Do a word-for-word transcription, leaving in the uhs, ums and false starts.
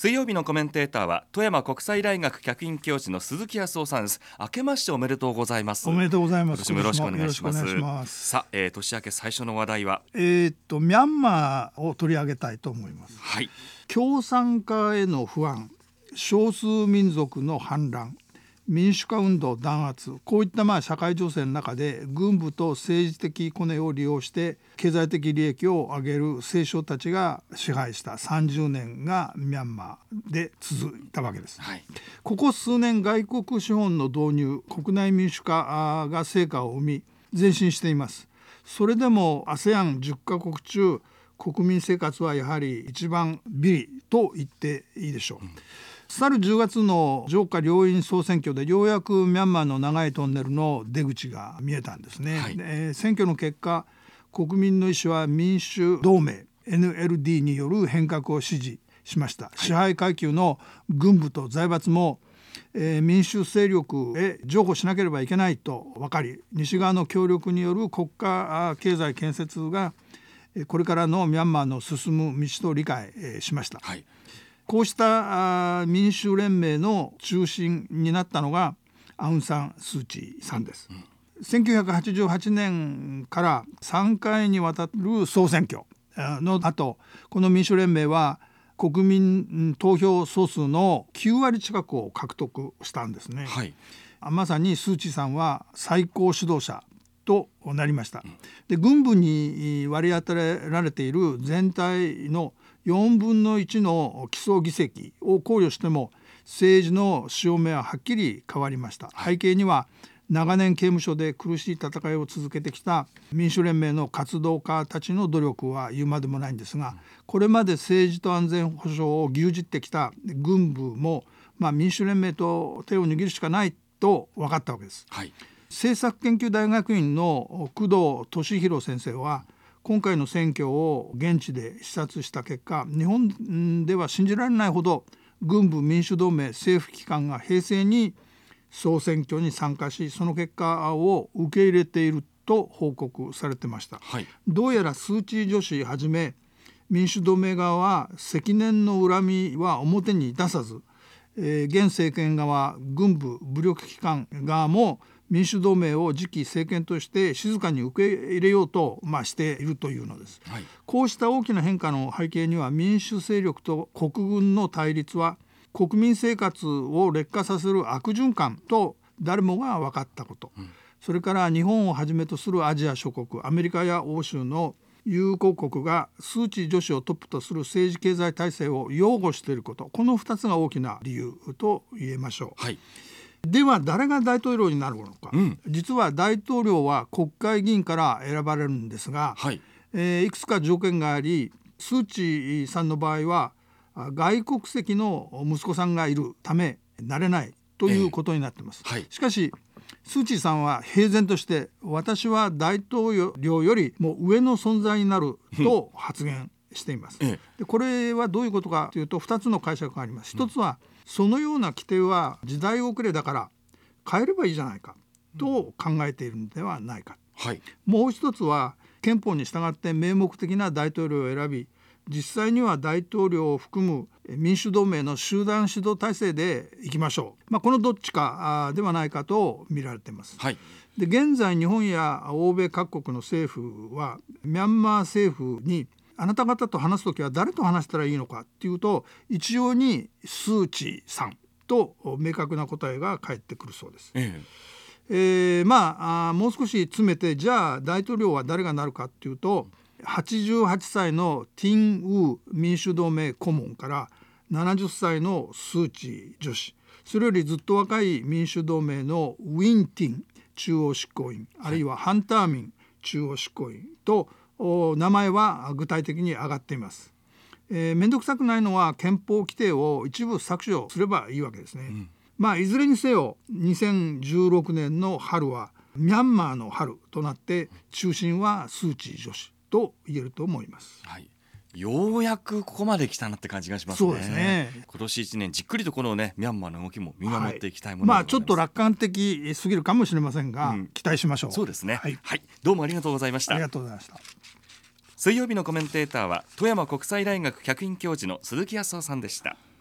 水曜日のコメンテーターは富山国際大学客員教授の鈴木康夫さんです。明けましておめでとうございます。 おめでとうございます。 今年もよろしくお願いします。 よろしくお願いします。 さあ、えー、年明け最初の話題はえー、っとミャンマーを取り上げたいと思います。 はい。 共産化への不安、少数民族の反乱、民主化運動弾圧、こういったまあ社会情勢の中で軍部と政治的コネを利用して経済的利益を上げる政商たちが支配したさんじゅうねんがミャンマーで続いたわけです、 はい、 ここ数年外国資本の導入、国内民主化が成果を生み前進しています。それでも アセアンじゅっ カ国中国民生活はやはり一番ビリと言っていいでしょう、うん。去るじゅうがつの上下両院総選挙でようやくミャンマーの長いトンネルの出口が見えたんですね、はい。えー、選挙の結果、国民の意思は民主同盟 エヌエルディー による変革を支持しました、はい。支配階級の軍部と財閥も、えー、民主勢力へ譲歩しなければいけないと分かり、西側の協力による国家経済建設がこれからのミャンマーの進む道と理解しました、はい。こうした民衆連盟の中心になったのがアウン・サン・スー・チーさんです、うん。せんきゅうひゃくはちじゅうはちねんからさんかいにわたる総選挙の後、この民主連盟は国民投票総数のきゅうわり近くを獲得したんですね、はい。まさにスー・チーさんは最高指導者となりました、うん。で、軍部に割り当てられている全体のよんぶんのいちの基礎議席を考慮しても政治の潮目ははっきり変わりました。背景には長年刑務所で苦しい戦いを続けてきた民主連盟の活動家たちの努力は言うまでもないんですが、これまで政治と安全保障を牛耳ってきた軍部も、まあ、民主連盟と手を握るしかないと分かったわけです、はい。政策研究大学院の工藤俊弘先生は今回の選挙を現地で視察した結果、日本では信じられないほど軍部民主同盟政府機関が平成に総選挙に参加し、その結果を受け入れていると報告されてました、はい。どうやらスー・チー女子はじめ民主同盟側は積年の恨みは表に出さず、えー、現政権側、軍部武力機関側も民主同盟を次期政権として静かに受け入れようと、まあ、しているというのです、はい。こうした大きな変化の背景には、民主勢力と国軍の対立は国民生活を劣化させる悪循環と誰もが分かったこと、うん。それから日本をはじめとするアジア諸国、アメリカや欧州の友好国がスー・チー女子をトップとする政治経済体制を擁護していること、このふたつが大きな理由と言えましょう、はい。では誰が大統領になるのか、うん、実は大統領は国会議員から選ばれるんですが、はい。えー、いくつか条件があり、スー・チーさんの場合は外国籍の息子さんがいるためなれないということになっています、えーはい。しかしスー・チーさんは平然として、私は大統領よりも上の存在になると発言しています、えー、でこれはどういうことかというと、ふたつの解釈があります。一つは、そのような規定は時代遅れだから変えればいいじゃないかと考えているのではないか、はい。もう一つは、憲法に従って名目的な大統領を選び、実際には大統領を含む民主同盟の集団指導体制でいきましょう、まあ、このどっちかではないかと見られています、はい。で、現在日本や欧米各国の政府はミャンマー政府に、あなた方と話すときは誰と話したらいいのかっていうと、一様にスー・チーさんと明確な答えが返ってくるそうです、えええー、まあ、あもう少し詰めて、じゃあ大統領は誰がなるかっていうと、はちじゅうはっさいのティン・ウー民主同盟顧問からななじゅっさいのスー・チー女子、それよりずっと若い民主同盟のウィン・ティン中央執行員、あるいはハンターミン中央執行員と名前は具体的に上がっています。えー、めんどくさくないのは憲法規定を一部削除すればいいわけですね、うん。まあ、いずれにせよにせんじゅうろくねんの春はミャンマーの春となって、中心はスー・チー女子と言えると思います、はい。 ようやくここまで来たなって感じがしますね。 そうですね。 今年いちねんじっくりとこのねミャンマーの動きも見守っていきたいものでございます。まあ、ちょっと楽観的すぎるかもしれませんが、うん、期待しましょう。 そうですね、はいはい。どうもありがとうございました。 ありがとうございました。 水曜日のコメンテーターは富山国際大学客員教授の鈴木康夫さんでした。